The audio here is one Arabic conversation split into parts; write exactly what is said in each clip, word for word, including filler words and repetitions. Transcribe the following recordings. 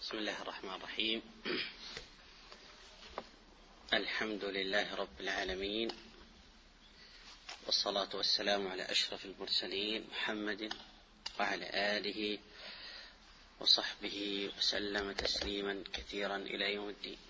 بسم الله الرحمن الرحيم. الحمد لله رب العالمين، والصلاة والسلام على أشرف المرسلين محمد وعلى آله وصحبه وسلم تسليما كثيرا إلى يوم الدين.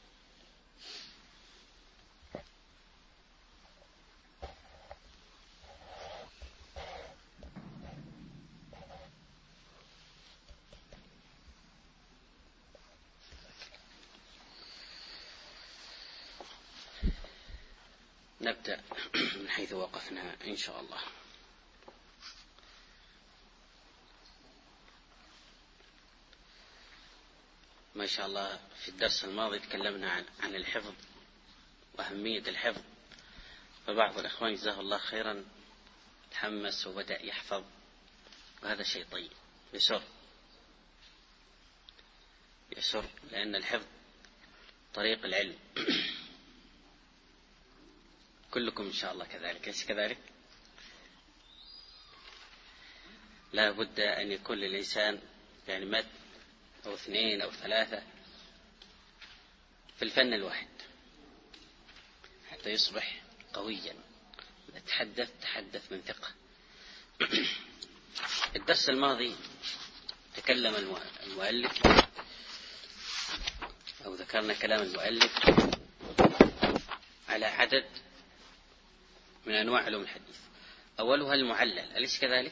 نبدأ من حيث وقفنا إن شاء الله. ما شاء الله في الدرس الماضي تكلمنا عن, عن الحفظ وأهمية الحفظ، فبعض الأخوان جزاه الله خيرا تحمس وبدأ يحفظ، وهذا شيء طيب يسر يسر لأن الحفظ طريق العلم. كلكم إن شاء الله كذلك، ليس كذلك؟ لا بد أن يكون للإنسان يعني مد أو اثنين أو ثلاثة في الفن الواحد حتى يصبح قويا. تحدث تحدث من ثقة. الدرس الماضي تكلم المؤلف أو ذكرنا كلام المؤلف على عدد من أنواع علوم الحديث. أولها المعلل، أليس كذلك؟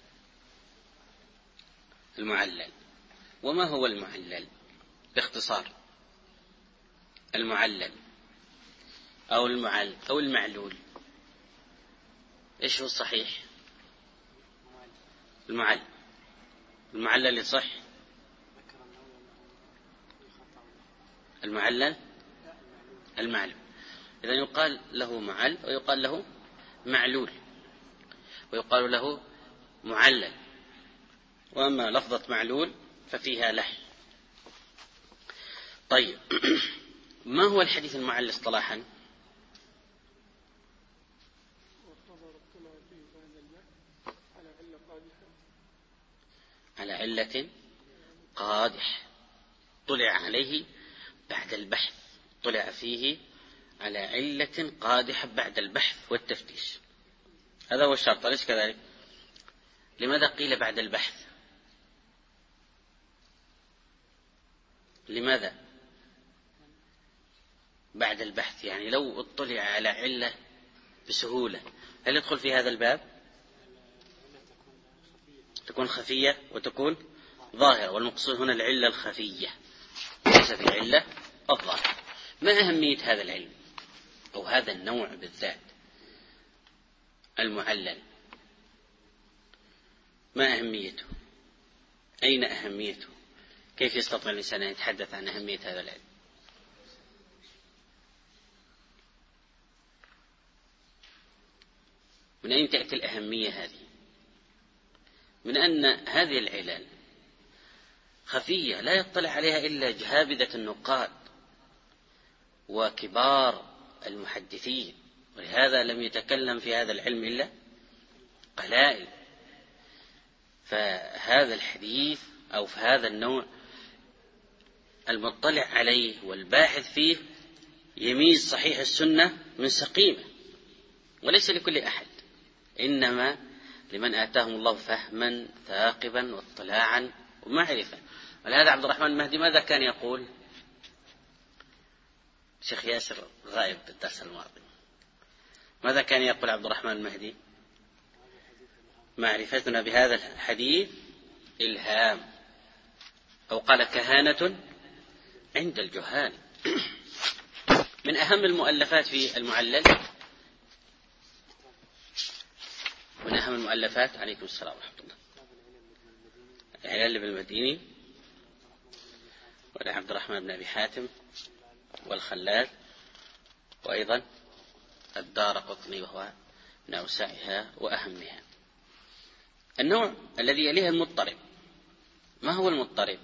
المعلل. وما هو المعلل باختصار؟ المعلل أو المعل أو المعلول، إيش هو الصحيح؟ المعل المعلل يصح؟ المعلل المعلول. إذا يقال له معل ويقال له معلول ويقال له معلل. وأما لفظة معلول ففيها لحن. طيب، ما هو الحديث المعلل اصطلاحا؟ على علة قادح طلع عليه بعد البحث، طلع فيه على علة قادحة بعد البحث والتفتيش. هذا هو الشرط، أليس كذلك؟ لماذا قيل بعد البحث؟ لماذا بعد البحث؟ يعني لو اطلع على علة بسهولة هل يدخل في هذا الباب؟ تكون خفية وتكون ظاهرة، والمقصود هنا العلة الخفية ليس في العلة الظاهرة. ما أهمية هذا العلم أو هذا النوع بالذات المعلل؟ ما أهميته؟ أين أهميته؟ كيف يستطيع الإنسان أن يتحدث عن أهمية هذا العلم؟ من أين تأتي الأهمية هذه؟ من أن هذه العلل خفية لا يطلع عليها إلا جهابذة النقاد وكبار المحدثين، ولهذا لم يتكلم في هذا العلم إلا قلائل. فهذا الحديث أو في هذا النوع المطلع عليه والباحث فيه يميز صحيح السنة من سقيمة، وليس لكل أحد، إنما لمن آتاهم الله فهما ثاقبا واطلاعا ومعرفة. ولهذا عبد الرحمن المهدي ماذا كان يقول؟ شيخ ياسر غائب بالدرس الماضي، ماذا كان يقول عبد الرحمن المهدي؟ معرفتنا بهذا الحديث إلهام، أو قال كهانة عند الجهال. من أهم المؤلفات في المعلل، من أهم المؤلفات عليكم السلام ورحمة الله، العلل بالمديني ولعبد الرحمن بن أبي حاتم والخلال، وأيضا الدارقطني وهو من أوسعها وأهمها. النوع الذي يليه المضطرب. ما هو المضطرب؟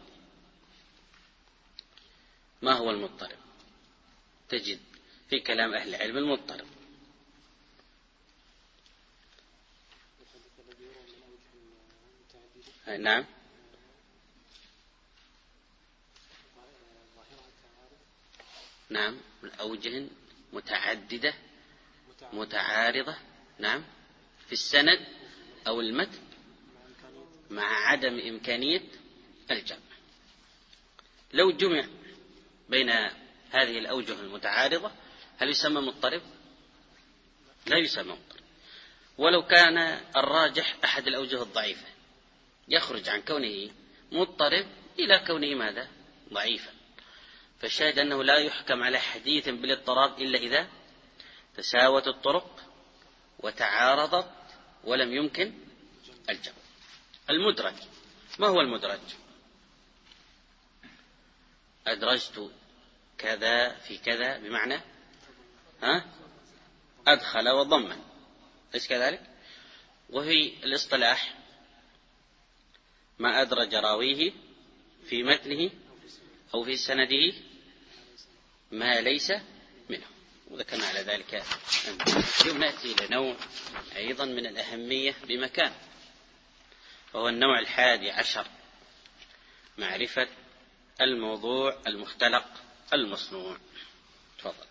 ما هو المضطرب؟ تجد في كلام أهل العلم المضطرب نعم نعم الأوجه متعددة متعارضة، نعم في السند أو المتن مع عدم إمكانية الجمع. لو جمع بين هذه الأوجه المتعارضة هل يسمى مضطرب؟ لا يسمى مضطرب. ولو كان الراجح أحد الأوجه الضعيفة يخرج عن كونه مضطرب إلى كونه ماذا؟ ضعيفا. فالشاهد أنه لا يحكم على حديث بالاضطراب إلا إذا تساوت الطرق وتعارضت ولم يمكن الجمع. المدرج، ما هو المدرج؟ أدرجت كذا في كذا بمعنى ها أدخل وضمن، ليس كذلك؟ وفي الاصطلاح ما أدرج راويه في متنه أو في سنده ما ليس منه، وذكرنا على ذلك. اليوم نأتي إلى نوع أيضا من الأهمية بمكان، وهو النوع الحادي عشر، معرفة الموضوع المختلق المصنوع. تفضل.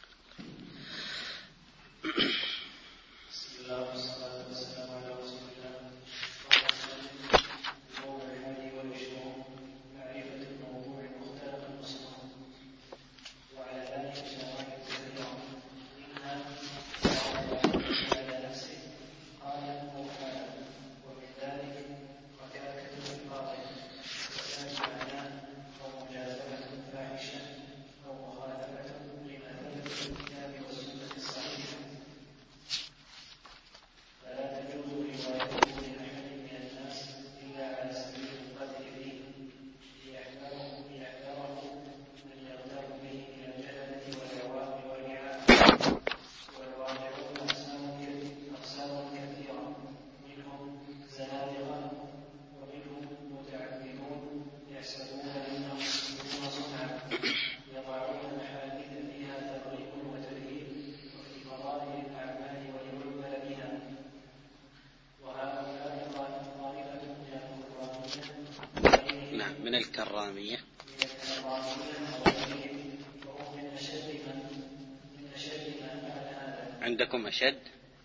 من الكرامية. عندكم أشد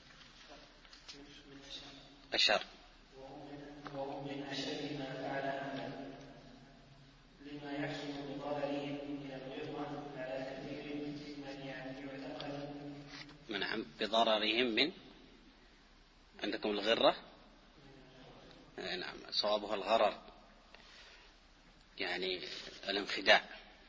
أشر. وهم من أشد ما فعل هذا لما يحصل بضررهم من الغرة على كثير من يعتقد. نعم بضررهم من، عندكم الغرة، نعم صوابها الغرر يعني الانخداع.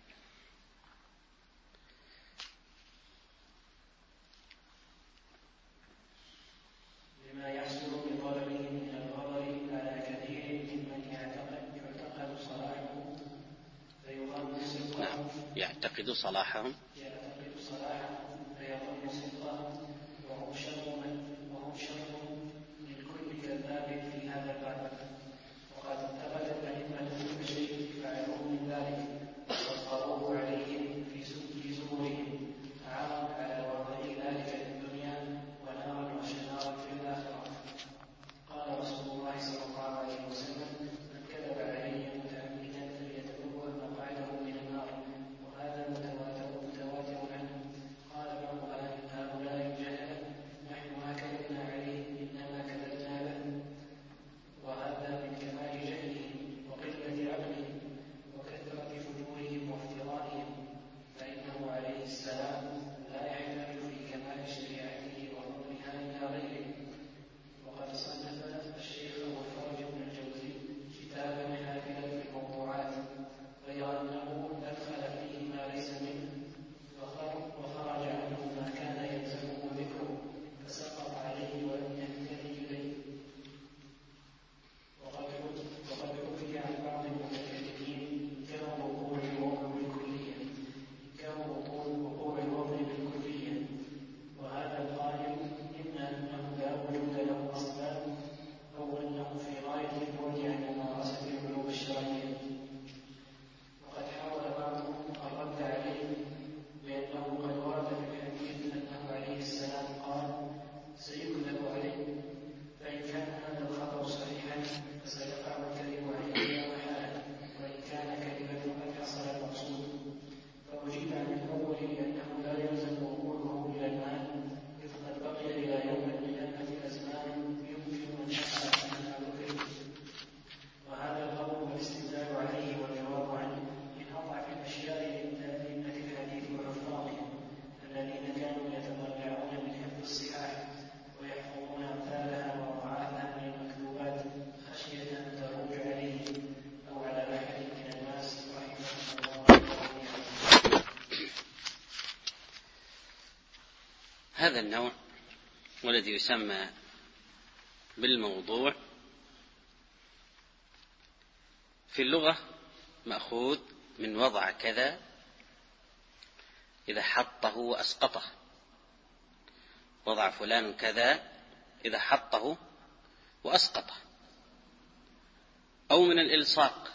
لما يحصل بضررهم من الغرر على كثير من يعتقد يعتقد صلاحهم فيظن صدقهم. يعتقد صلاحهم يعتقد صلاحهم فيظن صدقهم وهم شر من وهم شر من كل كذاب في هذا الباب. وقد انتقد الأئمة كل شيء فعلوه من ذلك وصبروه عليهم في زورهم عارا على وضع ذلك في الدنيا ونارا وشنارا في الآخرة. قال رسول الله صلى الله عليه وسلم: من كذب علي متعمدا فليتبوأ مقعده من النار. وهذا متواتر هذا النوع والذي يسمى بالموضوع في اللغة مأخوذ من وضع كذا إذا حطه وأسقطه، وضع فلان كذا إذا حطه وأسقطه، أو من الإلصاق،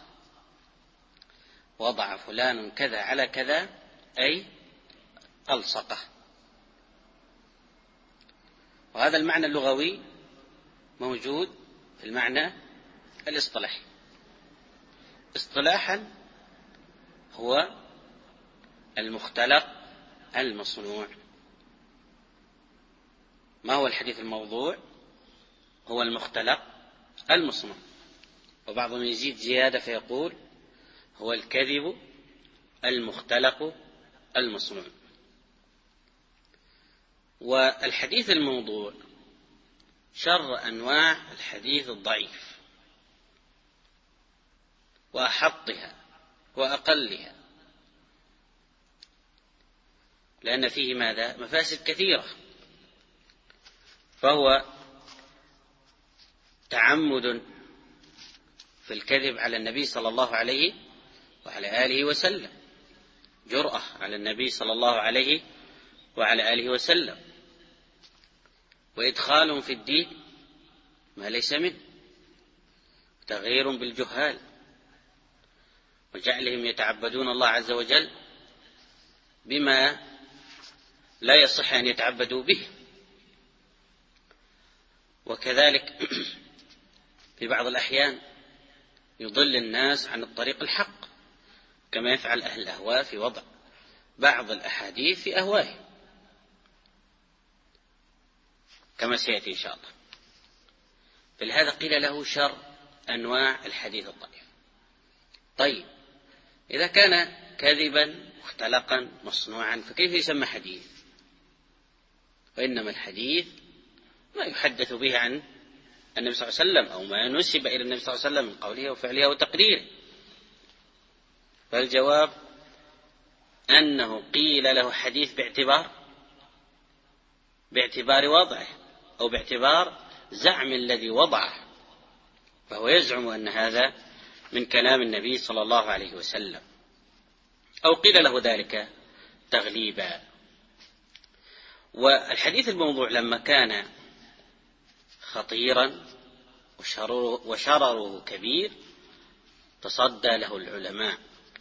وضع فلان كذا على كذا أي ألصقه. وهذا المعنى اللغوي موجود في المعنى الاصطلاحي. اصطلاحا هو المختلق المصنوع. ما هو الحديث الموضوع؟ هو المختلق المصنوع. وبعضهم يزيد زيادة فيقول هو الكذب المختلق المصنوع. والحديث الموضوع شر أنواع الحديث الضعيف وأحطها وأقلها، لأن فيه ماذا؟ مفاسد كثيرة. فهو تعمد في الكذب على النبي صلى الله عليه وعلى آله وسلم، جرأة على النبي صلى الله عليه وعلى آله وسلم، وإدخال في الدين ما ليس منه، تغيير بالجهال، وجعلهم يتعبدون الله عز وجل بما لا يصح أن يتعبدوا به. وكذلك في بعض الأحيان يضل الناس عن الطريق الحق، كما يفعل أهل الأهواء في وضع بعض الأحاديث في أهوائهم، كما سيأتي إن شاء الله. فلهذا قيل له شر أنواع الحديث الضعيف. طيب، إذا كان كذبا مختلقا مصنوعا فكيف يسمى حديث؟ وإنما الحديث ما يحدث به عن النبي صلى الله عليه وسلم، أو ما نسب إلى النبي صلى الله عليه وسلم من قوله وفعله وتقريره. فالجواب أنه قيل له حديث باعتبار باعتبار وضعه، أو باعتبار زعم الذي وضعه، فهو يزعم أن هذا من كلام النبي صلى الله عليه وسلم، أو قيل له ذلك تغليبا. والحديث الموضوع لما كان خطيرا وشرره, وشرره كبير تصدى له العلماء.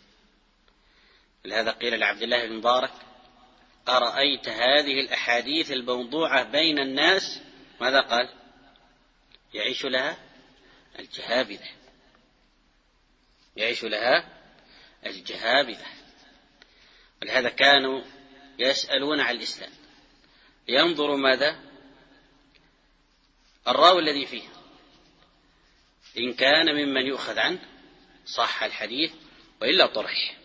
لهذا قيل لعبد الله بن مبارك: أرأيت هذه الأحاديث الموضوعة بين الناس؟ ماذا قال؟ يعيش لها الجهابذة، يعيش لها الجهابذة. ولهذا كانوا يسألون عن الإسلام، ينظر ماذا؟ الراوي الذي فيه، إن كان ممن يؤخذ عنه صح الحديث، وإلا طرح.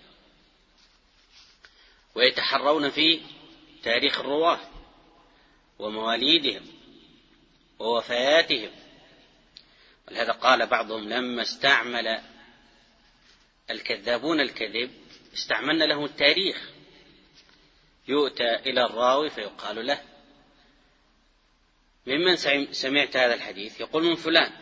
ويتحرون في تاريخ الرواة ومواليدهم ووفياتهم. ولهذا قال بعضهم: لما استعمل الكذابون الكذب استعملنا له التاريخ. يؤتى إلى الراوي فيقال له: ممن سمعت هذا الحديث؟ يقول: من فلان.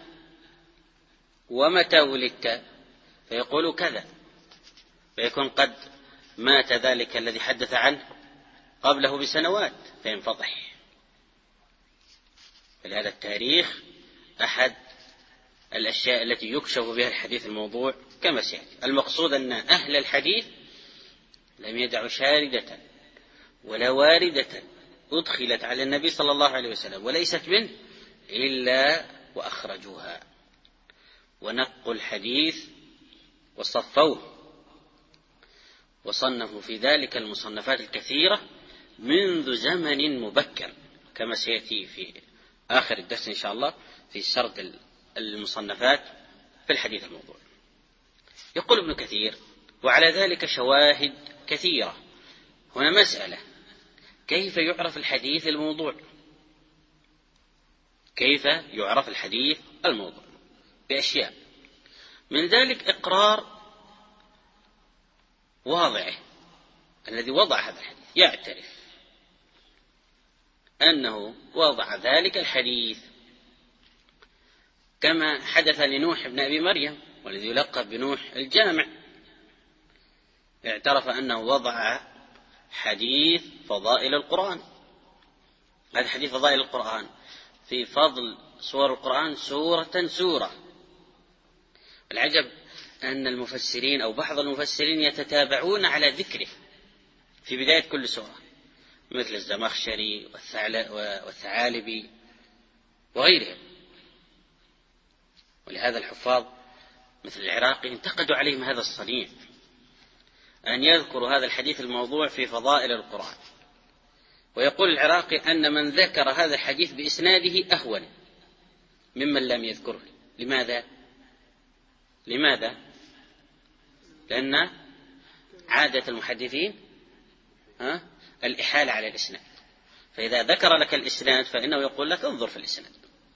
ومتى ولدت؟ فيقول كذا، فيكون قد مات ذلك الذي حدث عنه قبله بسنوات فينفضح. فلهذا التاريخ أحد الأشياء التي يكشف بها الحديث الموضوع كما سيأتي. المقصود أن أهل الحديث لم يدعوا شاردة ولا واردة أدخلت على النبي صلى الله عليه وسلم وليست منه إلا وأخرجوها ونقوا الحديث وصفوه، وصنفوا في ذلك المصنفات الكثيرة منذ زمن مبكر، كما سيأتي في آخر الدرس إن شاء الله في سرد المصنفات في الحديث الموضوع. يقول ابن كثير: وعلى ذلك شواهد كثيرة. هنا مسألة: كيف يعرف الحديث الموضوع؟ كيف يعرف الحديث الموضوع؟ بأشياء، من ذلك إقرار واضعه الذي وضع هذا الحديث، يعترف أنه وضع ذلك الحديث، كما حدث لنوح بن أبي مريم والذي يلقب بنوح الجامع، اعترف أنه وضع حديث فضائل القرآن. هذا حديث فضائل القرآن في فضل سور القرآن سورة سورة. العجب أن المفسرين أو بعض المفسرين يتتابعون على ذكره في بداية كل سورة، مثل الزمخشري والثعالبي وغيرهم. ولهذا الحفاظ مثل العراقي انتقدوا عليهم هذا الصنيع، أن يذكروا هذا الحديث الموضوع في فضائل القرآن. ويقول العراقي أن من ذكر هذا الحديث بإسناده أهون ممن لم يذكره. لماذا؟ لماذا؟ لأن عادة المحدثين ها الإحالة على الإسناد، فإذا ذكر لك الإسناد فإنه يقول لك انظر في الإسناد،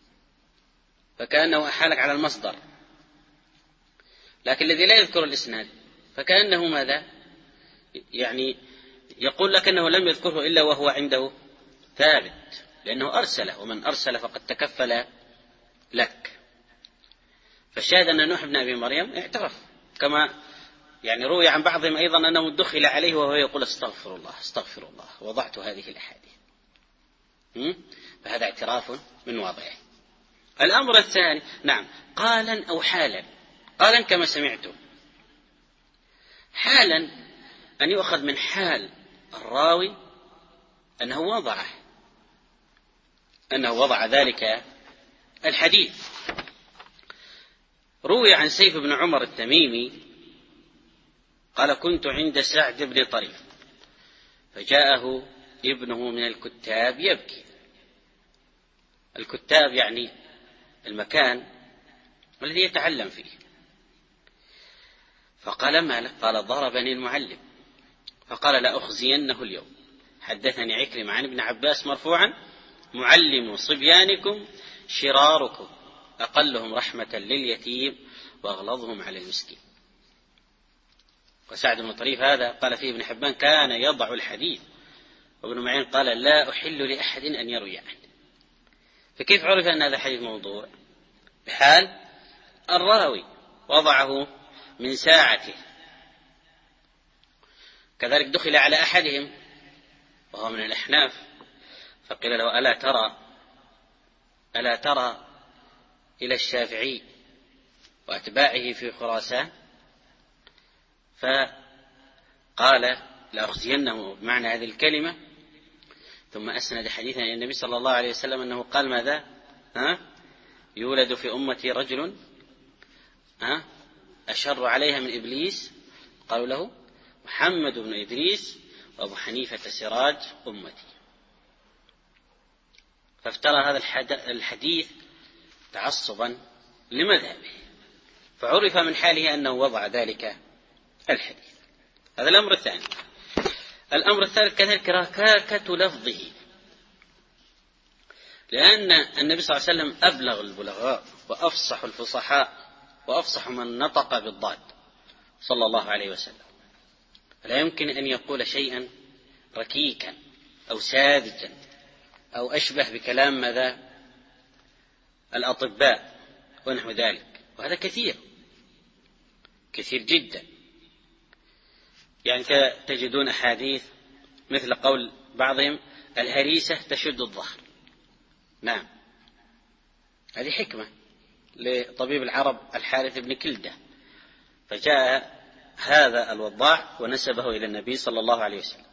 فكأنه أحالك على المصدر. لكن الذي لا يذكر الإسناد فكأنه ماذا؟ يعني يقول لك أنه لم يذكره إلا وهو عنده ثابت، لأنه أرسله، ومن أرسل فقد تكفل لك. فالشاهد أن نوح بن أبي مريم اعترف، كما يعني روي عن بعضهم أيضا أنه دخل عليه وهو يقول استغفر الله استغفر الله وضعت هذه الأحاديث. فهذا اعتراف من واضعه. الأمر الثاني، نعم، قالا أو حالا. قالا كما سمعتم، حالا أن يؤخذ من حال الراوي أنه وضعه، أنه وضع ذلك الحديث. روي عن سيف بن عمر التميمي قال كنت عند سعد بن طريف فجاءه ابنه من الكتاب يبكي. الكتاب يعني المكان الذي يتعلم فيه. فقال ما لك؟ قال ضربني المعلم. فقال لا أخزينه اليوم. حدثني عكرمة عن ابن عباس مرفوعا معلم صبيانكم شراركم أقلهم رحمة لليتيم وأغلظهم على المسكين. وسعد بن طريف هذا قال فيه ابن حبان كان يضع الحديث، وابن معين قال لا أحل لأحد أن يروي عنه. فكيف عرف أن هذا حديث موضوع؟ بحال الراوي وضعه من ساعته. كذلك دخل على أحدهم وهو من الأحناف فقيل له ألا ترى ألا ترى إلى الشافعي وأتباعه في خراسان؟ فقال لأخزينه بمعنى هذه الكلمة، ثم أسند حديثا إلى النبي صلى الله عليه وسلم أنه قال ماذا؟ ها؟ يولد في أمتي رجل ها؟ أشر عليها من إبليس، قالوا له محمد بن إدريس وأبو حنيفة سراج أمتي. فافترى هذا الحديث تعصبا لمذهبه، فعرف من حاله أنه وضع ذلك الحديث. هذا الأمر الثاني. الأمر الثالث كذلك ركاكة لفظه، لأن النبي صلى الله عليه وسلم أبلغ البلغاء وأفصح الفصحاء وأفصح من نطق بالضاد صلى الله عليه وسلم، فلا يمكن أن يقول شيئا ركيكا أو ساذجا أو أشبه بكلام ماذا الأطباء ونحو ذلك. وهذا كثير كثير جدا. يعني تجدون أحاديث مثل قول بعضهم الهريسة تشد الظهر. نعم، هذه حكمة لطبيب العرب الحارث بن كلدة، فجاء هذا الوضاع ونسبه إلى النبي صلى الله عليه وسلم.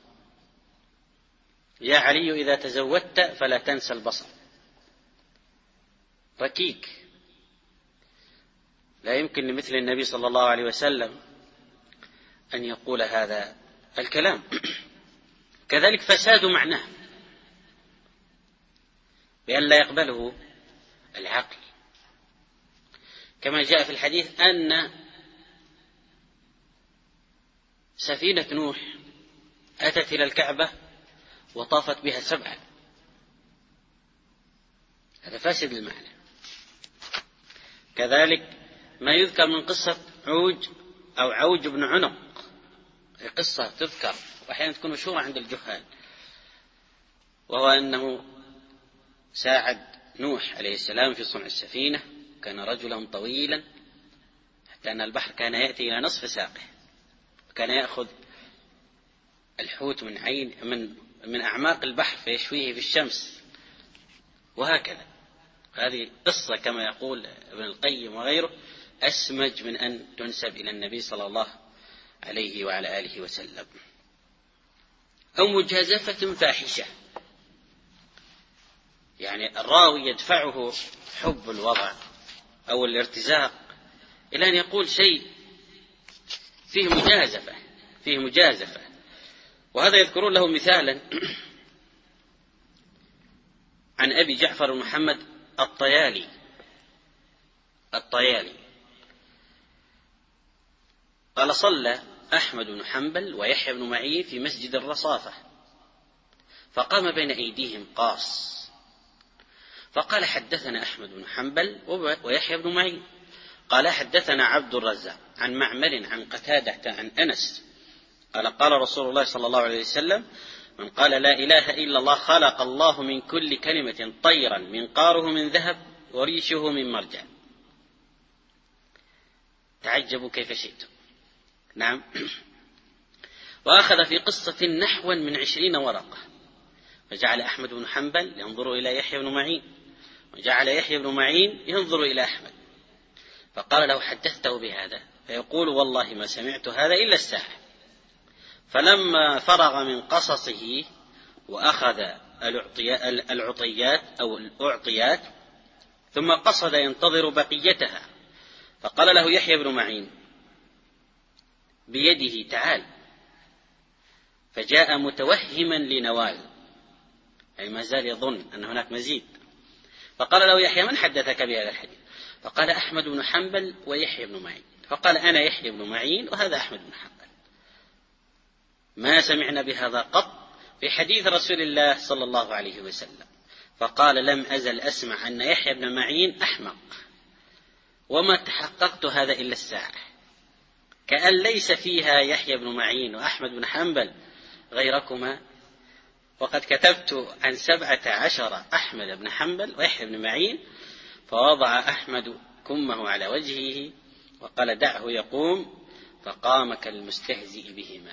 يا علي إذا تزودت فلا تنسى البصر. ركيك، لا يمكن لمثل النبي صلى الله عليه وسلم أن يقول هذا الكلام. كذلك فساد معناه بأن لا يقبله العقل، كما جاء في الحديث أن سفينة نوح أتت إلى الكعبة وطافت بها سبعا. هذا فاسد المعنى. كذلك ما يذكر من قصة عوج أو عوج بن عنق، قصة تذكر وأحيانا تكون مشهورة عند الجهال، وهو أنه ساعد نوح عليه السلام في صنع السفينة، كان رجلا طويلا حتى أن البحر كان يأتي إلى نصف ساقه، كان يأخذ الحوت من عين من من أعماق البحر فيشويه في الشمس، وهكذا. هذه قصة كما يقول ابن القيم وغيره أسمج من أن تنسب إلى النبي صلى الله عليه وعلى آله وسلم. أو مجازفة فاحشة، يعني الراوي يدفعه حب الوضع أو الارتزاق إلى أن يقول شيء فيه مجازفة فيه مجازفة وهذا يذكرون له مثالا عن أبي جعفر محمد الطيالي الطيالي قال: صلى أحمد بن حنبل ويحيى بن معين في مسجد الرصافة، فقام بين أيديهم قاص فقال: حدثنا أحمد بن حنبل ويحيى بن معين قال: حدثنا عبد الرزاق عن معمر عن قتادة عن أنس قال: قال رسول الله صلى الله عليه وسلم: من قال لا إله إلا الله خلق الله من كل كلمة طيرا منقاره من ذهب وريشه من مرجان. تعجبوا كيف شئتم. نعم. وأخذ في قصة نحوا من عشرين ورقة، فجعل أحمد بن حنبل ينظر إلى يحيى بن معين، وجعل يحيى بن معين ينظر إلى أحمد، فقال له: حدثته بهذا؟ فيقول: والله ما سمعت هذا إلا الساعة. فلما فرغ من قصصه وأخذ العطيات أو الأعطيات ثم قصد ينتظر بقيتها، فقال له يحيى بن معين بيده: تعال. فجاء متوهما لنوال، أي ما زال يظن أن هناك مزيد. فقال له يحيى: من حدثك بهذا الحديث؟ فقال: أحمد بن حنبل ويحيى بن معين. فقال: أنا يحيى بن معين وهذا أحمد بن حنبل، ما سمعنا بهذا قط في حديث رسول الله صلى الله عليه وسلم. فقال: لم أزل أسمع أن يحيى بن معين أحمق، وما تحققت هذا إلا الساعة، كأن ليس فيها يحيى بن معين وأحمد بن حنبل غيركما، وقد كتبت عن سبعة عشر أحمد بن حنبل ويحيى بن معين. فوضع أحمد كمه على وجهه وقال: دعه يقوم، فقام كالمستهزئ بهما.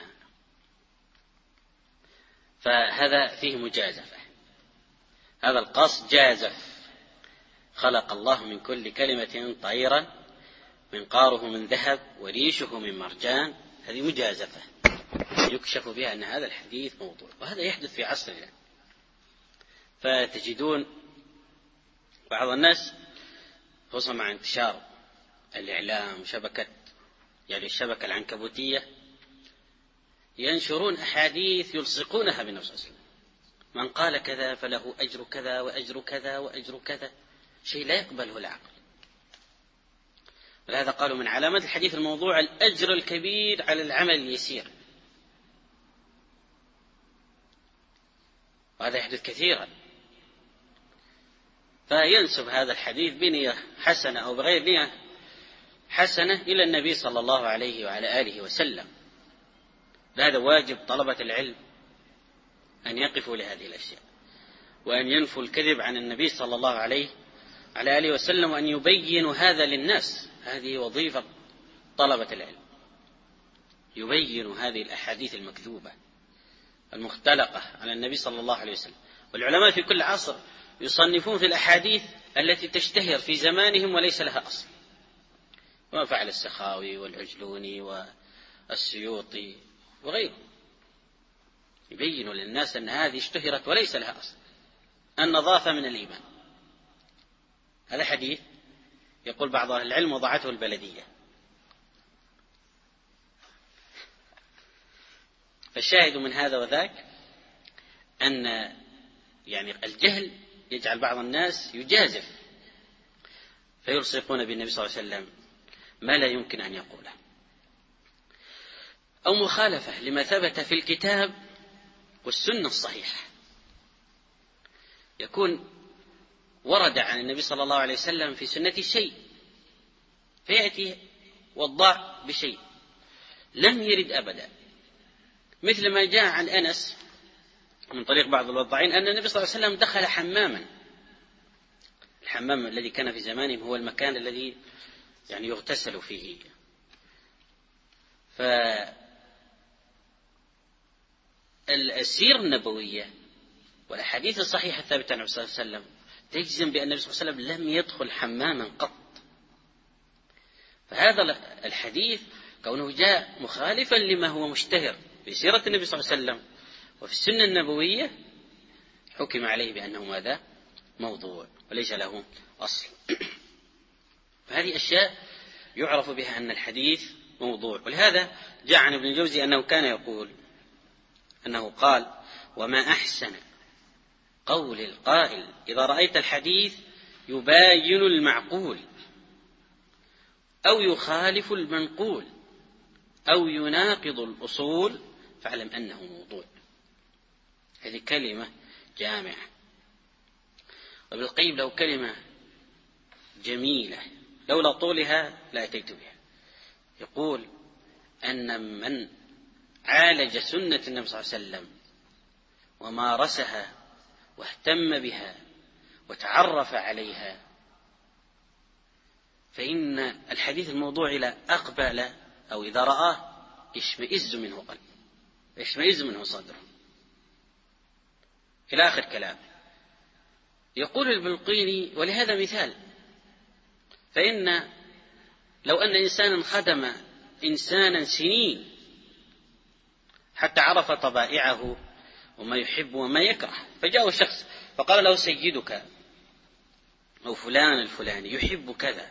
فهذا فيه مجازفة، هذا القصد جازف: خلق الله من كل كلمة طيرا منقاره من ذهب وريشه من مرجان. هذه مجازفة يكشف بها أن هذا الحديث موضوع، وهذا يحدث في عصرنا. فتجدون بعض الناس خصوصا مع انتشار الإعلام شبكة يعني الشبكة العنكبوتية ينشرون أحاديث يلصقونها بالنبي صلى الله عليه وسلم: من قال كذا فله أجر كذا وأجر كذا وأجر كذا، شيء لا يقبله العقل. ولهذا قالوا من علامات الحديث الموضوع الأجر الكبير على العمل اليسير، وهذا يحدث كثيرا. فينسب هذا الحديث بنية حسنة أو بغير نية حسنة إلى النبي صلى الله عليه وعلى آله وسلم. هذا واجب طلبة العلم أن يقفوا لهذه الأشياء، وأن ينفوا الكذب عن النبي صلى الله عليه وعلى آله وسلم، وأن يبينوا هذا للناس. هذه وظيفة طلبة العلم، يبينوا هذه الأحاديث المكذوبة المختلقة على النبي صلى الله عليه وسلم. والعلماء في كل عصر يصنفون في الأحاديث التي تشتهر في زمانهم وليس لها أصل، وما فعل السخاوي والعجلوني والسيوطي وغيره، يبينوا للناس أن هذه اشتهرت وليس لها أصل. النظافة من الإيمان، هذا حديث يقول بعض أهل العلم وضعته البلدية. فالشاهد من هذا وذاك أن يعني الجهل يجعل بعض الناس يجازف فيلصقون بالنبي صلى الله عليه وسلم ما لا يمكن أن يقوله. أو مخالفة لما ثبت في الكتاب والسنة الصحيحة، يكون ورد عن النبي صلى الله عليه وسلم في سنة شيء، فيأتي والضع بشيء لم يرد أبدا، مثل ما جاء عن أنس من طريق بعض الوضاعين أن النبي صلى الله عليه وسلم دخل حماما الحمام الذي كان في زمانهم هو المكان الذي يعني يغتسل فيه. فالسيرة النبوية والأحاديث الصحيحة الثابتة عن النبي صلى الله عليه وسلم تجزم بأن النبي صلى الله عليه وسلم لم يدخل حماما قط. فهذا الحديث كونه جاء مخالفا لما هو مشتهر في سيرة النبي صلى الله عليه وسلم وفي السنة النبوية حكم عليه بأنه ماذا؟ موضوع وليس له أصل. فهذه أشياء يعرف بها أن الحديث موضوع. ولهذا جاء عن ابن الجوزي أنه كان يقول أنه قال: وما أحسن قول القائل إذا رأيت الحديث يباين المعقول أو يخالف المنقول أو يناقض الأصول فاعلم أنه موضوع. هذه كلمة جامعة. وابن القيم له كلمة جميلة لولا طولها لأتيت بها. يقول أن من عالج سنة النبي صلى الله عليه وسلم ومارسها واهتم بها وتعرف عليها فإن الحديث الموضوع إلى أقبل أو إذا رآه يشمئز منه قلبه يشمئز منه صدره إلى آخر كلامه. يقول البلقيني: ولهذا مثال، فإن لو أن إنسانا خدم إنسانا سنين حتى عرف طبائعه وما يحب وما يكره، فجاء شخص فقال له: سيدك أو فلان الفلاني يحب كذا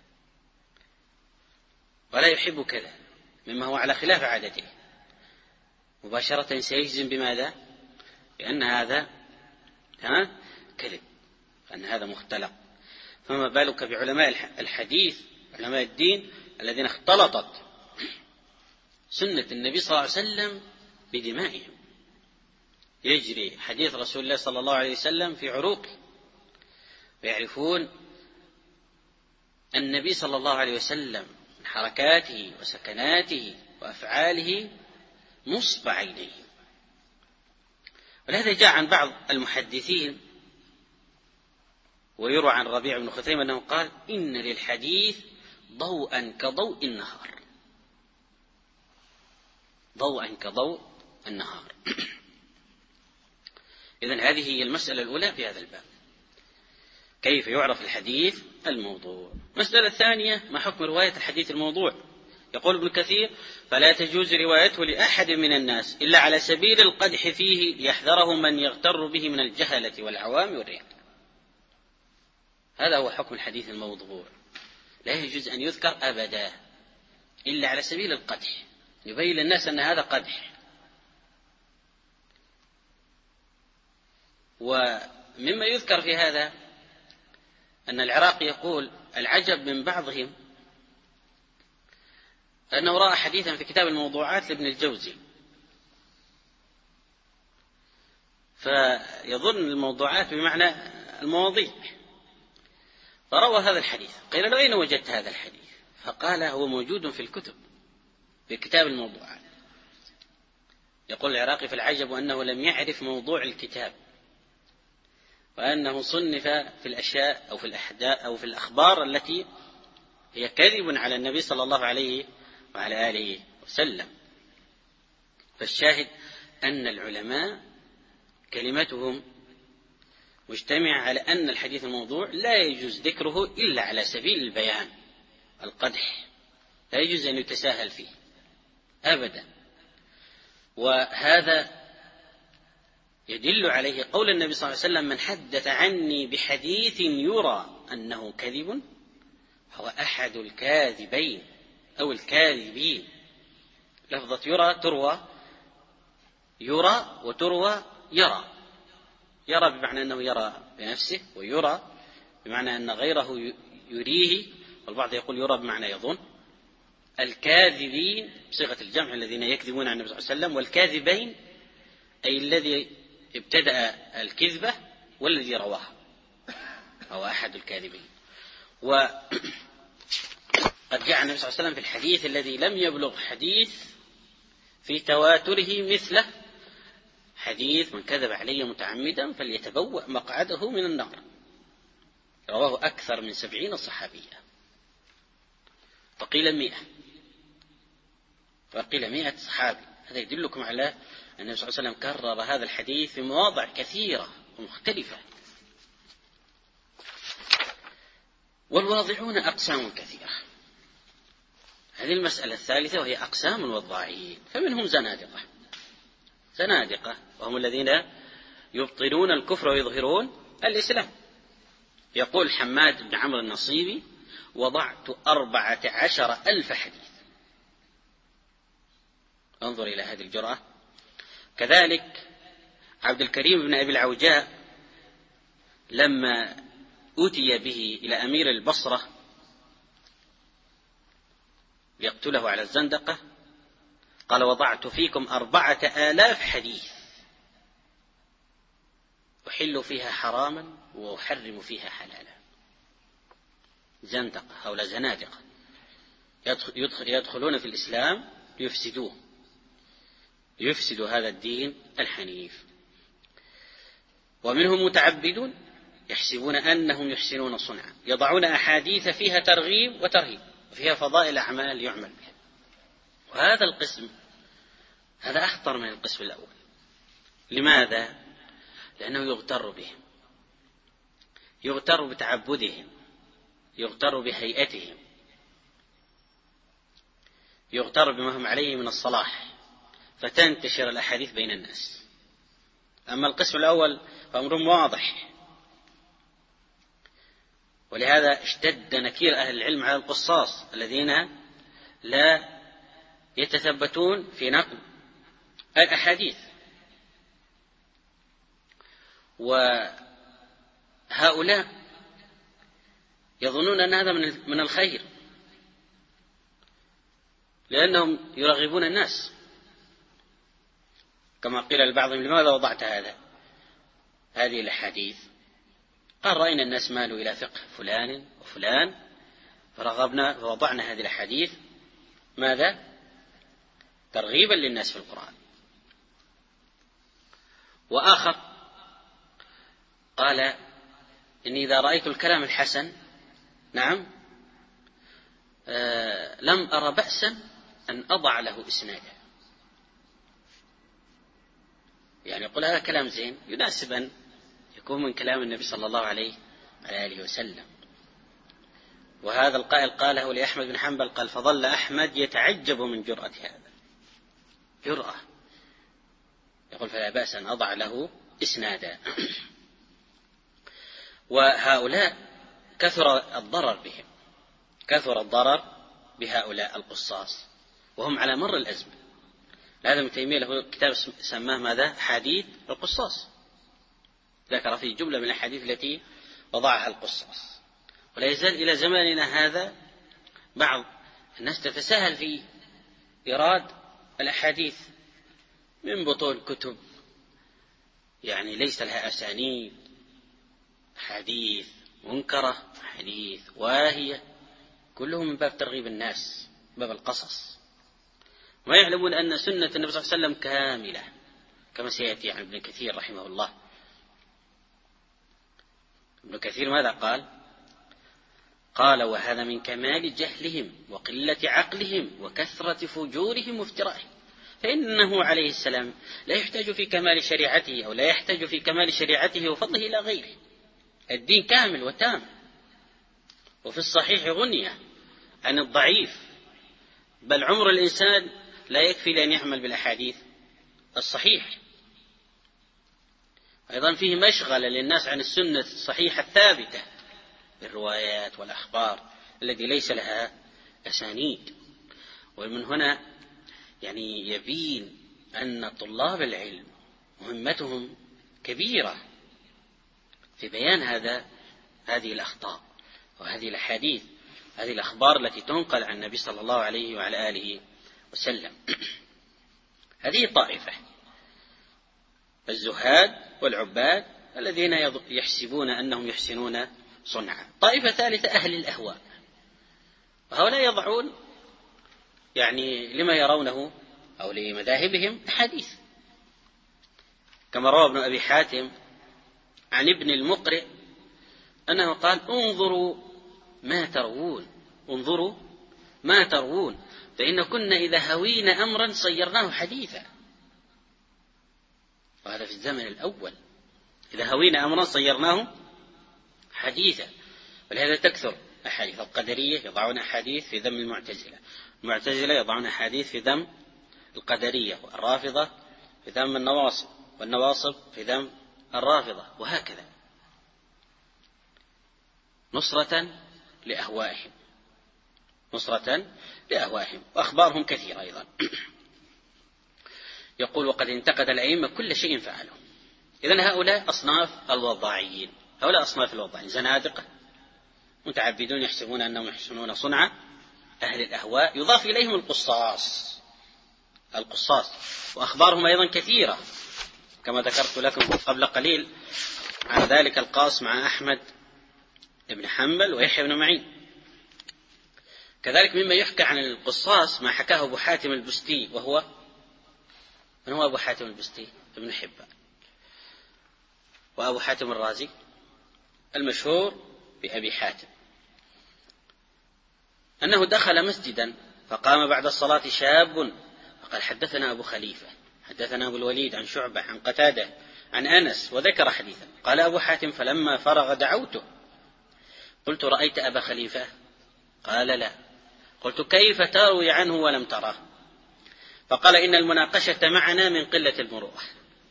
ولا يحب كذا مما هو على خلاف عادته، مباشرة سيجزم بماذا؟ بأن هذا ها كذب، أن هذا مختلق. فما بالك بعلماء الحديث علماء الدين الذين اختلطت سنة النبي صلى الله عليه وسلم بدمائهم، يجري حديث رسول الله صلى الله عليه وسلم في عروقه، ويعرفون النبي صلى الله عليه وسلم من حركاته وسكناته وأفعاله نصب عينيه. ولهذا جاء عن بعض المحدثين ويروى عن ربيع بن خثيمة أنه قال: إن للحديث ضوءا كضوء النهار، ضوءا كضوء النهار. إذن هذه هي المسألة الأولى في هذا الباب، كيف يعرف الحديث الموضوع. المسألة الثانية: ما حكم رواية الحديث الموضوع؟ يقول ابن كثير: فلا تجوز روايته لأحد من الناس إلا على سبيل القدح فيه ليحذره من يغتر به من الجهلة والعوام والرياء. هذا هو حكم الحديث الموضوع، لا يجوز أن يذكر أبدا إلا على سبيل القدح، يبين للناس أن هذا قدح. ومما يذكر في هذا أن العراقي يقول: العجب من بعضهم أنه رأى حديثا في كتاب الموضوعات لابن الجوزي، فيظن الموضوعات بمعنى المواضيع، فروى هذا الحديث. قيل له: أين وجدت هذا الحديث؟ فقال: هو موجود في الكتب في كتاب الموضوعات. يقول العراقي: فالعجب أنه لم يعرف موضوع الكتاب، وأنه صنف في الأشياء أو في الأحداث أو في الأخبار التي هي كذب على النبي صلى الله عليه وعلى آله وسلم. فالشاهد أن العلماء كلمتهم مجتمع على أن الحديث الموضوع لا يجوز ذكره إلا على سبيل البيان، القدح، لا يجوز أن يتساهل فيه أبدا. وهذا يدل عليه قول النبي صلى الله عليه وسلم: من حدث عني بحديث يرى أنه كذب هو أحد الكاذبين أو الكاذبين. لفظة يرى تروى يرى وتروى يرى. يرى بمعنى أنه يرى بنفسه، ويرى بمعنى أن غيره يريه، والبعض يقول يرى بمعنى يظن. الكاذبين بصيغة الجمع الذين يكذبون عن النبي صلى الله عليه وسلم، والكاذبين أي الذي ابتدأ الكذبة والذي رواها، أو أحد الكاذبين. وقد جاء النبي صلى الله عليه وسلم في الحديث الذي لم يبلغ حديث في تواتره مثله، حديث: من كذب علي متعمدا فليتبوأ مقعده من النار. رواه أكثر من سبعين صحابية، وقيل مئة وقيل مئة صحابي. هذا يدلكم على أن النبي صلى الله عليه وسلم كرر هذا الحديث في مواضع كثيرة ومختلفة. والواضعون أقسام كثيرة. هذه المسألة الثالثة، وهي أقسام الوضاعين. فمنهم زنادقة زنادقة وهم الذين يبطلون الكفر ويظهرون الإسلام. يقول حماد بن عمرو النصيبي: وضعت أربعة عشر ألف حديث. انظر إلى هذه الجرأة. كذلك عبد الكريم بن أبي العوجاء لما أتي به إلى أمير البصرة ليقتله على الزندقة قال: وضعت فيكم أربعة آلاف حديث أحل فيها حراما وأحرم فيها حلالا. زندقة، هؤلاء زنادقة يدخلون في الإسلام ليفسدوه، يفسدوا هذا الدين الحنيف. ومنهم متعبدون يحسبون أنهم يحسنون صنعا، يضعون أحاديث فيها ترغيب وترهيب وفيها فضائل أعمال يعمل بها. وهذا القسم هذا أخطر من القسم الأول. لماذا؟ لأنه يغتر بهم، يغتر بتعبدهم، يغتر بهيئتهم، يغتر بما هم عليه من الصلاح، فتنتشر الأحاديث بين الناس. أما القسم الأول فأمرهم واضح. ولهذا اشتد نكير أهل العلم على القصاص الذين لا يتثبتون في نقل الأحاديث. وهؤلاء يظنون أن هذا من الخير، لأنهم يرغبون الناس. كما قيل لبعضهم: لماذا وضعت هذا هذه الأحاديث؟ قال: رأينا الناس مالوا إلى فقه فلان وفلان فرغبنا فوضعنا هذه الأحاديث. ماذا؟ ترغيبا للناس في القرآن. وآخر قال: إني إذا رأيت الكلام الحسن نعم آه لم أرى بأسا أن أضع له إسنادا. يعني يقول هذا كلام زين يناسب أن يكون من كلام النبي صلى الله عليه وآله وسلم. وهذا القائل قاله لأحمد بن حنبل، قال: فظل أحمد يتعجب من جرأة هذا. جرأة، يقول فلا بأس أن أضع له إسنادا. وهؤلاء كثر الضرر بهم، كثر الضرر بهؤلاء القصاص، وهم على مر الأزمة. هذا ابن تيمية له كتاب سماه ماذا؟ حديث القصاص، ذكر فيه جملة من الأحاديث التي وضعها القصاص. ولا يزال إلى زماننا هذا بعض الناس تتساهل في إيراد الأحاديث من بطون كتب يعني ليس لها أسانيد، حديث منكرة، حديث واهية، كلهم من باب ترغيب الناس، باب القصص. ما يعلمون أن سنة النبي صلى الله عليه وسلم كاملة، كما سيأتي عن ابن كثير رحمه الله. ابن كثير ماذا قال؟ قال: وهذا من كمال جهلهم وقلة عقلهم وكثرة فجورهم وافترائهم، فإنه عليه السلام لا يحتاج في كمال شريعته أو لا يحتاج في كمال شريعته وفضله إلى غيره. الدين كامل وتام، وفي الصحيح غنية عن الضعيف، بل عمر الإنسان لا يكفي لأن يعمل بالأحاديث الصحيح. أيضا فيه مشغلة للناس عن السنة الصحيحة الثابتة بالروايات والأخبار التي ليس لها أسانيد. ومن هنا يعني يبين أن طلاب العلم مهمتهم كبيرة في بيان هذا هذه الأخطاء وهذه الأحاديث، هذه الأخبار التي تنقل عن النبي صلى الله عليه وعلى آله وسلم. هذه طائفة الزهاد والعباد الذين يحسبون أنهم يحسنون صنعا. طائفة ثالثة أهل الأهواء، وهؤلاء يضعون يعني لما يرونه أو لمذاهبهم أحاديث، كما روى ابن أبي حاتم عن ابن المقرئ أنه قال انظروا ما تروون، انظروا ما تروون، فإن كنا إذا هوينا أمرا صيرناه حديثا. وهذا في الزمن الأول، إذا هوينا أمرا صيرناه حديثا. ولهذا تكثر أحاديث القدرية يضعون أحاديث في ذم المعتزلة، المعتزلة يضعون أحاديث في ذم القدرية، والرافضة في ذم النواصب، والنواصب في ذم الرافضة، وهكذا نصرة لأهوائهم، نصرة لأهوائهم. وأخبارهم كثيرة أيضا. يقول وقد انتقد الأئمة كل شيء فعلوا. إذن هؤلاء أصناف الوضاعيين، هؤلاء أصناف الوضاعيين، زنادقة متعبدون يحسبون أنهم يحسنون صنعا، أهل الأهواء، يضاف إليهم القصاص، القصاص. وأخبارهم أيضا كثيرة كما ذكرت لكم قبل قليل على ذلك القاص مع أحمد بن حنبل ويحيى بن معين. كذلك مما يحكى عن القصاص ما حكاه أبو حاتم البستي، وهو من هو أبو حاتم البستي؟ ابن حبان. وأبو حاتم الرازي المشهور بأبي حاتم أنه دخل مسجدا فقام بعد الصلاة شاب فقال حدثنا أبو خليفة حدثنا أبو الوليد عن شعبة عن قتادة عن أنس، وذكر حديثا. قال أبو حاتم فلما فرغ دعوته قلت رأيت أبا خليفة؟ قال لا. قلت كيف تروي عنه ولم تراه؟ فقال إن المناقشة معنا من قلة المروءة.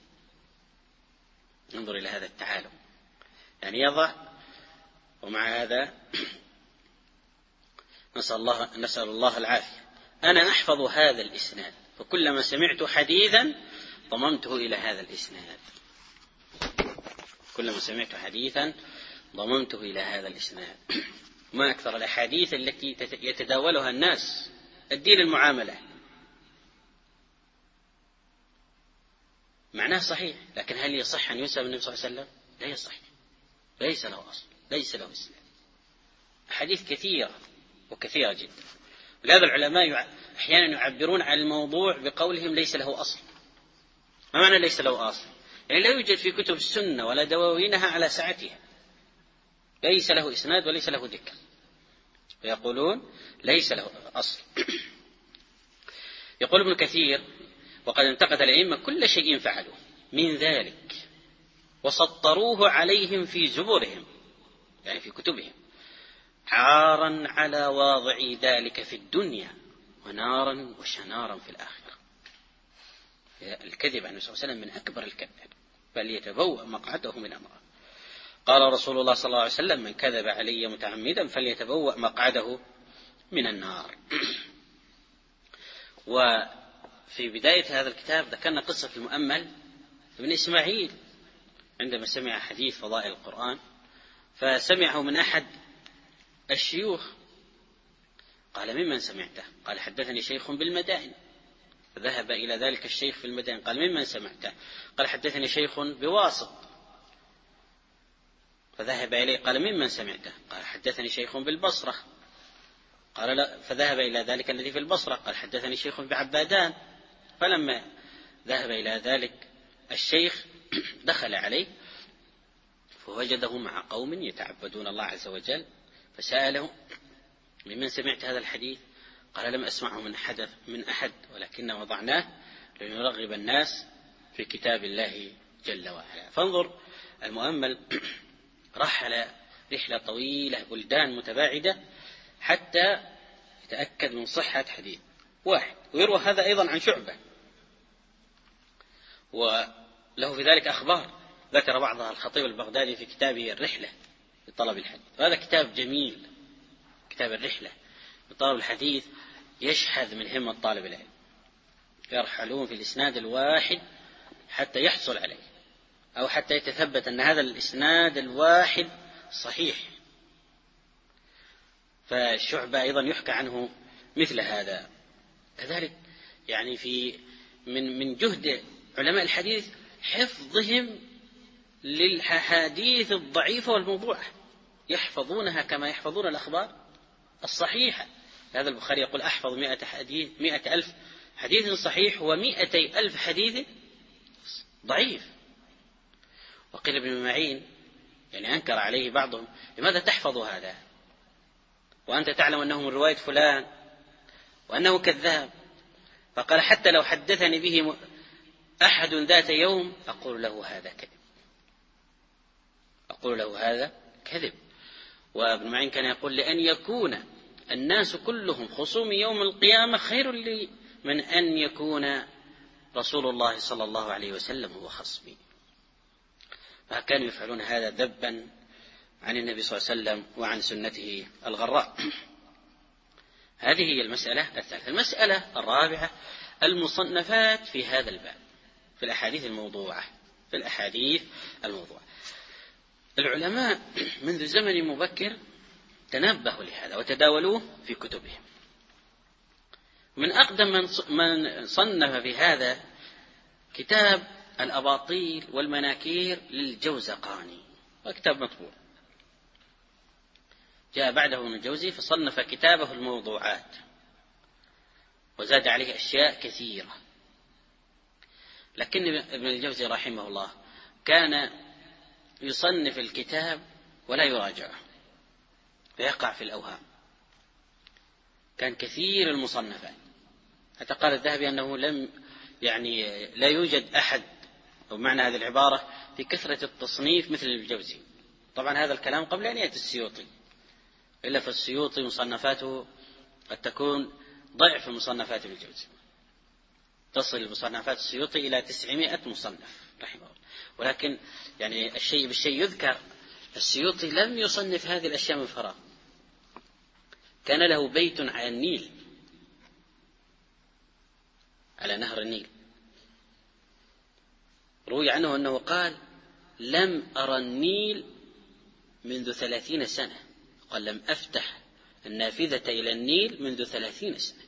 انظر إلى هذا التعالم، يعني يضع. ومع هذا نسأل الله, نسأل الله العافية. أنا أحفظ هذا الإسناد، فكلما سمعت حديثا ضممته إلى هذا الإسناد، كلما سمعت حديثا ضممته إلى هذا الإسناد. ما أكثر الأحاديث التي يتداولها الناس، الدين المعاملة معناه صحيح، لكن هل يصح أن ينسب النبي صلى الله عليه وسلم؟ لا يصح، ليس له أصل، ليس له إسناد. أحاديث كثيرة وكثيرة جدا. ولهذا العلماء أحيانا يعبرون عن الموضوع بقولهم ليس له أصل. ما معنى ليس له أصل؟ يعني لا يوجد في كتب السنة ولا دواوينها على سعتها، ليس له إسناد وليس له ذكر، ويقولون ليس له أصل. يقول ابن كثير وقد انتقد الأئمة كل شيء فعلوا من ذلك وسطروه عليهم في زبورهم، يعني في كتبهم، عارا على واضع ذلك في الدنيا ونارا وشنارا في الآخرة. الكذب عن النبي صلى الله عليه وسلم من أكبر الكبائر، فليتبوأ مقعده من النار. قال رسول الله صلى الله عليه وسلم من كذب علي متعمدا فليتبوأ مقعده من النار. وفي بداية هذا الكتاب ذكرنا قصة المؤمل ابن إسماعيل عندما سمع حديث فضائل القرآن، فسمعه من أحد الشيوخ. قال ممن سمعته؟ قال حدثني شيخ بالمدائن. فذهب إلى ذلك الشيخ في المدائن قال ممن سمعته؟ قال حدثني شيخ بواسط. فذهب إليه قال ممن سمعته؟ قال حدثني شيخ بالبصرة. قال لا. فذهب إلى ذلك الذي في البصرة قال حدثني شيخ بعبادان. فلما ذهب إلى ذلك الشيخ دخل عليه فوجده مع قوم يتعبدون الله عز وجل، فسأله ممن سمعت هذا الحديث؟ قال لم أسمعه من أحد, من أحد ولكن وضعناه لنرغب الناس في كتاب الله جل وعلا. فانظر المؤمل رحل رحلة طويلة بلدان متباعدة حتى يتأكد من صحة حديث واحد. ويروى هذا أيضا عن شعبة، وله في ذلك أخبار ذكر بعضها الخطيب البغدادي في كتابه الرحلة لطلب الحديث. هذا كتاب جميل، كتاب الرحلة لطلب الحديث، يشحذ من همة طالب العلم، يرحلون في الإسناد الواحد حتى يحصل عليه أو حتى يتثبت أن هذا الإسناد الواحد صحيح. فالشعبة أيضا يحكى عنه مثل هذا. كذلك يعني في من من جهد علماء الحديث حفظهم للحديث الضعيفة والموضوعة، يحفظونها كما يحفظون الأخبار الصحيحة. هذا البخاري يقول أحفظ مئة حديث مئة ألف حديث صحيح ومئتي ألف حديث ضعيف. وقيل ابن معين يعني أنكر عليه بعضهم: لماذا تحفظ هذا وأنت تعلم أنه من رواية فلان وأنه كذاب؟ فقال: حتى لو حدثني به أحد ذات يوم أقول له هذا كذب، أقول له هذا كذب. وابن معين كان يقول: لأن يكون الناس كلهم خصوم يوم القيامة خير لي من أن يكون رسول الله صلى الله عليه وسلم هو خصمي. فكانوا يفعلون هذا ذبا عن النبي صلى الله عليه وسلم وعن سنته الغراء. هذه هي المسألة الثالثة. المسألة الرابعة: المصنفات في هذا الباب، في الأحاديث الموضوعة، في الأحاديث الموضوعة. العلماء منذ زمن مبكر تنبهوا لهذا وتداولوه في كتبهم. من أقدم من صنف في هذا كتاب الأباطيل والمناكير للجوزقاني، وكتاب مطبوع. جاء بعده ابن الجوزي فصنف كتابه الموضوعات، وزاد عليه أشياء كثيرة. لكن ابن الجوزي رحمه الله كان يصنف الكتاب ولا يراجعه فيقع في الأوهام. كان كثير المصنفات، حتى قال الذهبي أنه لم يعني لا يوجد أحد، أو معنى هذه العبارة، في كثرة التصنيف مثل الجوزي. طبعا هذا الكلام قبل أن يأتي السيوطي، إلا فالسيوطي مصنفاته قد تكون ضعف مصنفات ابن الجوزي، تصل مصنفات السيوطي إلى تسعمائة مصنف رحمه الله. ولكن يعني الشيء بالشيء يذكر، السيوطي لم يصنف هذه الأشياء من فراغ. كان له بيت على النيل، على نهر النيل، روي عنه أنه قال: لم أرى النيل منذ ثلاثين سنة. قال: لم أفتح النافذة إلى النيل منذ ثلاثين سنة.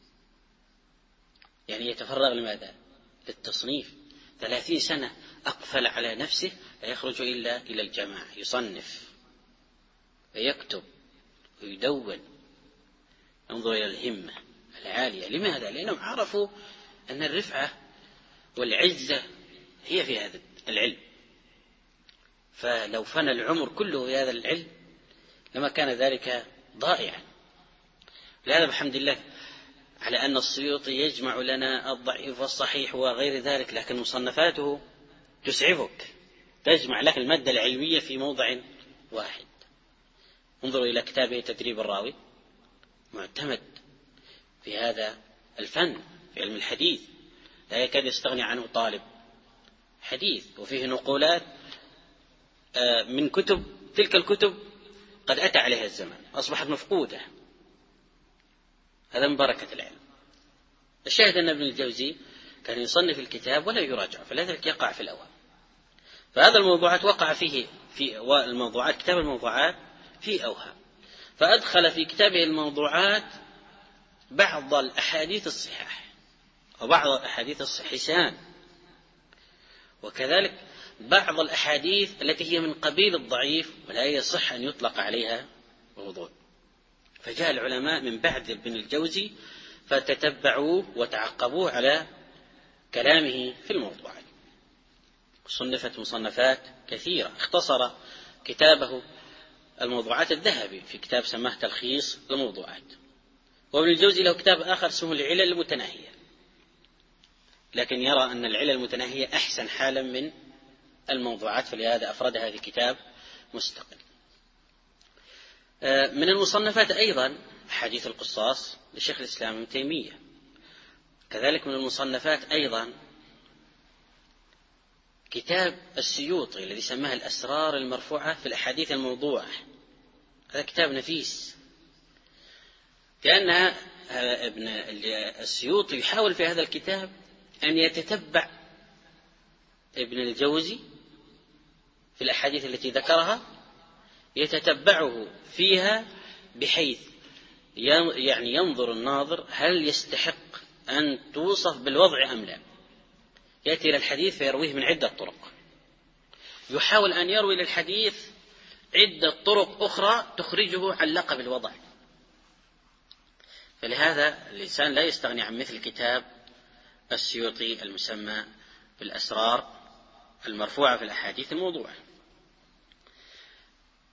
يعني يتفرغ لماذا؟ للتصنيف. ثلاثين سنة أقفل على نفسه، لا يخرج إلا إلى الجماعة، يصنف ويكتب ويدون. انظر إلى الهمة العالية. لماذا؟ لأنهم عرفوا أن الرفعة والعزة هي في هذا العلم، فلو فنى العمر كله في هذا العلم لما كان ذلك ضائعا. لهذا بحمد الله على أن السيوطي يجمع لنا الضعيف والصحيح وغير ذلك، لكن مصنفاته تسعفك، تجمع لك المادة العلمية في موضع واحد. انظروا إلى كتابه تدريب الراوي، معتمد في هذا الفن، في علم الحديث، لا يكاد يستغني عنه طالب حديث، وفيه نقولات من كتب تلك الكتب قد أتى عليها الزمان، أصبحت مفقودة. هذا من بركة العلم. الشاهد أن ابن الجوزي كان يصنف الكتاب ولا يراجع، فلذلك يقع في الأوهام. فهذا الموضوعات وقع فيه في الموضوعات كتاب الموضوعات في أوهام، فأدخل في كتابه الموضوعات بعض الأحاديث الصحاح وبعض الأحاديث الحسان، وكذلك بعض الأحاديث التي هي من قبيل الضعيف ولا يصح أن يطلق عليها موضوع. فجاء العلماء من بعد ابن الجوزي فتتبعوه وتعقبوه على كلامه في الموضوعات. صنفت مصنفات كثيرة. اختصر كتابه الموضوعات الذهبي في كتاب سماه تلخيص الموضوعات. وابن الجوزي له كتاب آخر اسمه العلل المتناهية، لكن يرى أن العلل المتناهية أحسن حالا من الموضوعات، فلهذا أفردها في كتاب مستقل. من المصنفات أيضا حديث القصاص لشيخ الإسلام ابن تيمية. كذلك من المصنفات أيضا كتاب السيوطي الذي سماه الأسرار المرفوعة في الأحاديث الموضوعة. هذا كتاب نفيس، كأن ابن السيوطي يحاول في هذا الكتاب أن يتتبع ابن الجوزي في الأحاديث التي ذكرها، يتتبعه فيها بحيث يعني ينظر الناظر هل يستحق أن توصف بالوضع أم لا. يأتي إلى الحديث فيرويه من عدة طرق، يحاول أن يروي للحديث عدة طرق أخرى تخرجه عن لقب الوضع. فلهذا الإنسان لا يستغني عن مثل كتاب السيوطي المسمى بالأسرار المرفوعة في الأحاديث الموضوعة.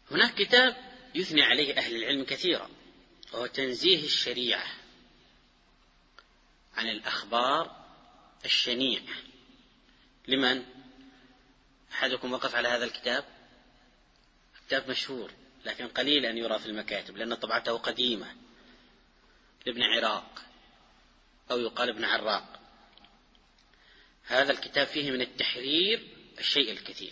هناك كتاب يثني عليه أهل العلم كثيرا، وهو تنزيه الشريعة عن الأخبار الشنيعة. لمن؟ أحدكم وقف على هذا الكتاب؟ كتاب مشهور لكن قليل أن يرى في المكاتب لأن طبعته قديمة، لابن عراق أو يقال ابن عراق. هذا الكتاب فيه من التحرير الشيء الكثير،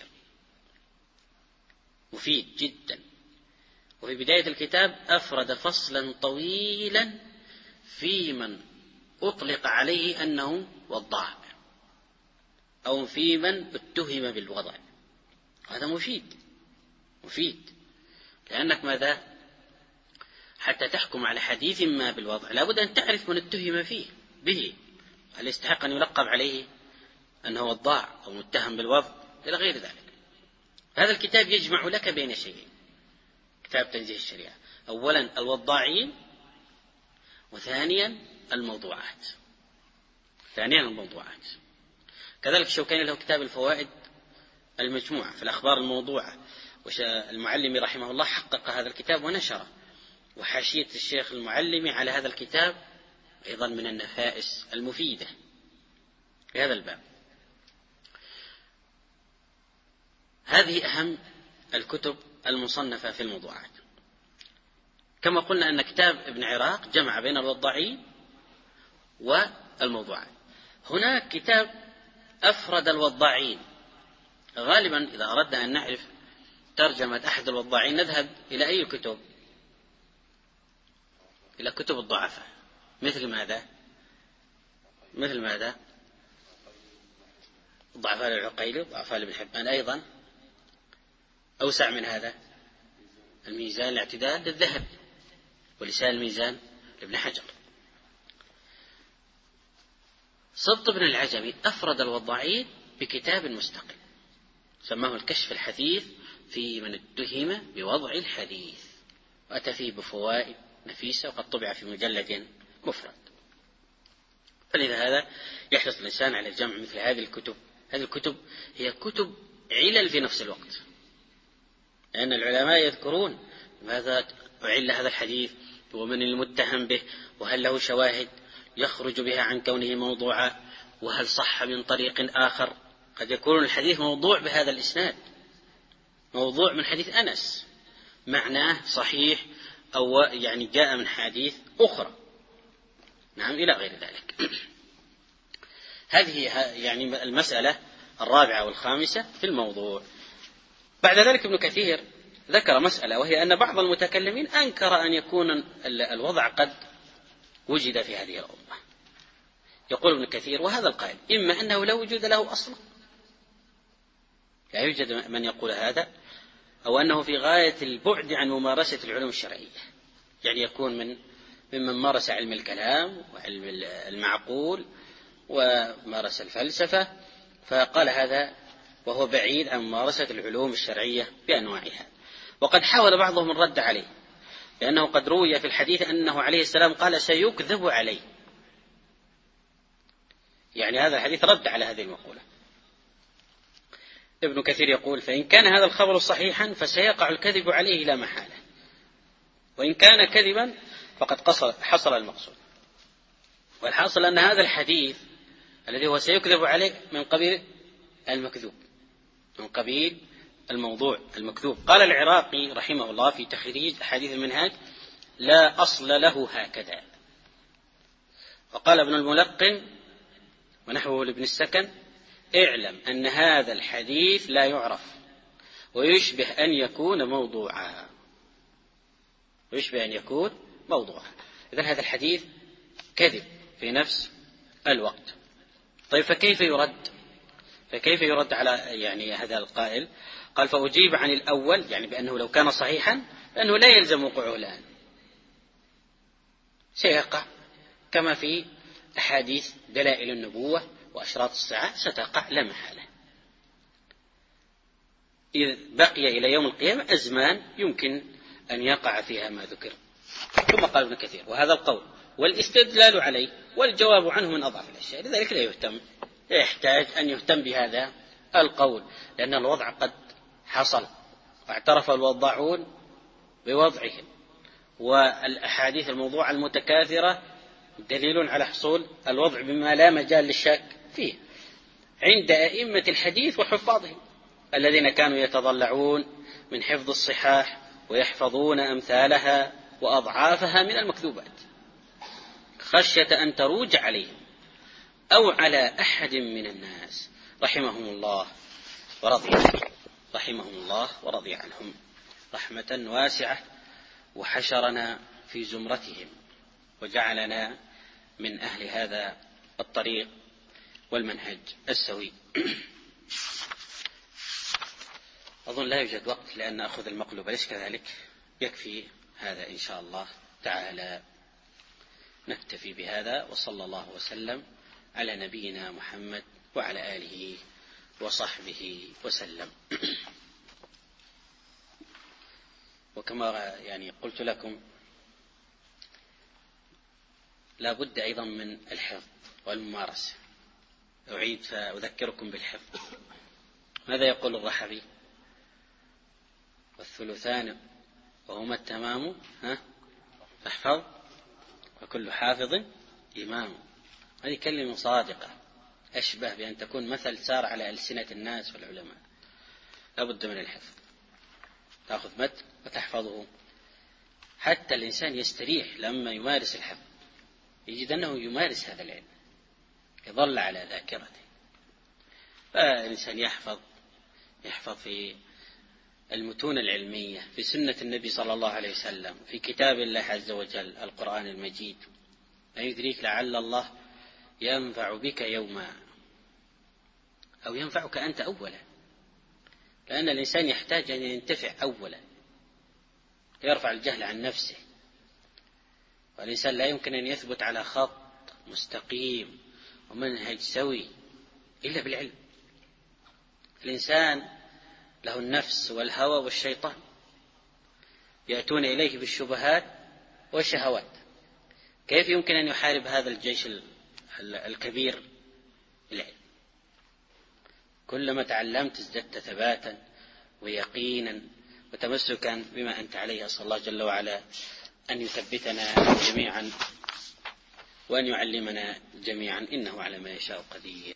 مفيد جدا. وفي بداية الكتاب أفرد فصلا طويلا في من أطلق عليه أنه وضاع أو في من اتهم بالوضع. هذا مفيد مفيد لأنك ماذا؟ حتى تحكم على حديث ما بالوضع لابد أن تعرف من اتهم فيه به، هل يستحق أن يلقب عليه أنه وضاع أو متهم بالوضع إلى غير ذلك. هذا الكتاب يجمع لك بين شيئين، كتاب تنزيه الشريعة، أولا الوضاعين، وثانيا الموضوعات. ثانيا الموضوعات. كذلك الشوكاني له كتاب الفوائد المجموعة في الأخبار الموضوعة، والمعلمي رحمه الله حقق هذا الكتاب ونشره، وحاشية الشيخ المعلمي على هذا الكتاب أيضا من النفائس المفيدة في هذا الباب. هذه أهم الكتب المصنفة في الموضوعات. كما قلنا أن كتاب ابن عراق جمع بين الوضاعين والموضوعات. هناك كتاب أفرد الوضاعين. غالبا إذا أردنا أن نعرف ترجمة أحد الوضاعين نذهب إلى أي كتب؟ إلى كتب الضعفاء. مثل ماذا؟ مثل ماذا؟ الضعفاء للعقيلي، الضعفاء لابن حبان. أيضا أوسع من هذا الميزان الاعتدال للذهبي، ولسان الميزان لابن حجر. سبط بن العجمي أفرد الوضاعين بكتاب مستقل سماه الكشف الحثيث في من اتهم بوضع الحديث، وأتى فيه بفوائد نفيسة، وقد طبع في مجلد مفرد. فلذا هذا يحرص الإنسان على الجمع مثل هذه الكتب. هذه الكتب هي كتب علل في نفس الوقت، لأن العلماء يذكرون ماذا أعل هذا الحديث ومن المتهم به، وهل له شواهد يخرج بها عن كونه موضوعا، وهل صح من طريق آخر. قد يكون الحديث موضوع بهذا الإسناد، موضوع من حديث أنس معناه صحيح، أو يعني جاء من حديث أخرى، نعم، إلى غير ذلك. هذه يعني المسألة الرابعة والخامسة في الموضوع. بعد ذلك ابن كثير ذكر مسألة، وهي أن بعض المتكلمين أنكر أن يكون الوضع قد وجد في هذه الأمة. يقول ابن كثير: وهذا القائل إما أنه لا وجود له أصلا، لا يوجد من يقول هذا، أو أنه في غاية البعد عن ممارسة العلوم الشرعية، يعني يكون من ممن مارس علم الكلام وعلم المعقول ومارس الفلسفة، فقال هذا وهو بعيد عن ممارسة العلوم الشرعية بأنواعها. وقد حاول بعضهم الرد عليه، لأنه قد روي في الحديث أنه عليه السلام قال: سيكذب عليه. يعني هذا الحديث رد على هذه المقولة. ابن كثير يقول: فإن كان هذا الخبر صحيحا فسيقع الكذب عليه لا محالة، وإن كان كذبا فقد حصل المقصود. والحاصل أن هذا الحديث الذي هو سيكذب عليه من قبيل المكذوب، من قبيل الموضوع المكذوب. قال العراقي رحمه الله في تخريج حديث المنهاج: لا أصل له هكذا. وقال ابن الملقن ونحوه لابن السكن: اعلم أن هذا الحديث لا يعرف، ويشبه أن يكون موضوعا، ويشبه أن يكون موضوعا. إذن هذا الحديث كذب في نفس الوقت. طيب فكيف يرد؟ فكيف يرد على يعني هذا القائل؟ قال: فأجيب عن الأول، يعني بأنه لو كان صحيحا فإنه لا يلزم وقوعه الآن، سيقع كما في أحاديث دلائل النبوة وأشراط الساعة ستقع لا محالة. إذ بقي إلى يوم القيامة أزمان يمكن أن يقع فيها ما ذكر. ثم قال ابن كثير: وهذا القول والاستدلال عليه والجواب عنه من أضعف الأشياء. لذلك لا يهتم، لا يحتاج أن يهتم بهذا القول، لأن الوضع قد حصل واعترف الوضاعون بوضعهم، والأحاديث الموضوعة المتكاثرة دليل على حصول الوضع بما لا مجال للشك فيه عند أئمة الحديث وحفاظهم الذين كانوا يتضلعون من حفظ الصحاح ويحفظون أمثالها وأضعافها من المكذوبات خشية أن تروج عليهم أو على أحد من الناس رحمهم الله ورضي عنهم رحمهم الله ورضي عنهم رحمة واسعة، وحشرنا في زمرتهم وجعلنا من أهل هذا الطريق والمنهج السوي. أظن لا يوجد وقت لأن أخذ المقلوب، أليس كذلك؟ يكفي هذا إن شاء الله تعالى. نكتفي بهذا، وصلى الله وسلم على نبينا محمد وعلى آله وصحبه وسلم. وكما يعني قلت لكم لا بد أيضا من الحفظ والممارسة. أعيد فأذكركم بالحفظ. ماذا يقول الرحبي؟ والثلثان وهما التمام ها احفظ وكل حافظ إمام. هذه كلمة صادقة أشبه بأن تكون مثل سار على ألسنة الناس والعلماء. لا بد من الحفظ، تأخذ متن وتحفظه حتى الإنسان يستريح لما يمارس الحفظ، يجد أنه يمارس هذا العلم، يظل على ذاكرته. فالإنسان يحفظ يحفظ في المتون العلمية، في سنة النبي صلى الله عليه وسلم، في كتاب الله عز وجل القرآن المجيد. لا يدريك لعل الله ينفع بك يوما أو ينفعك أنت أولا، لأن الإنسان يحتاج أن ينتفع أولا، يرفع الجهل عن نفسه. والإنسان لا يمكن أن يثبت على خط مستقيم ومنهج سوي إلا بالعلم. الإنسان له النفس والهوى والشيطان يأتون إليه بالشبهات والشهوات. كيف يمكن أن يحارب هذا الجيش الكبير؟ بالعلم. كلما تعلمت ازددت ثباتا ويقينا وتمسكا بما أنت عليه. أسأل الله جل وعلا أن يثبتنا جميعا وأن يعلمنا جميعا، إنه على ما يشاء قدير.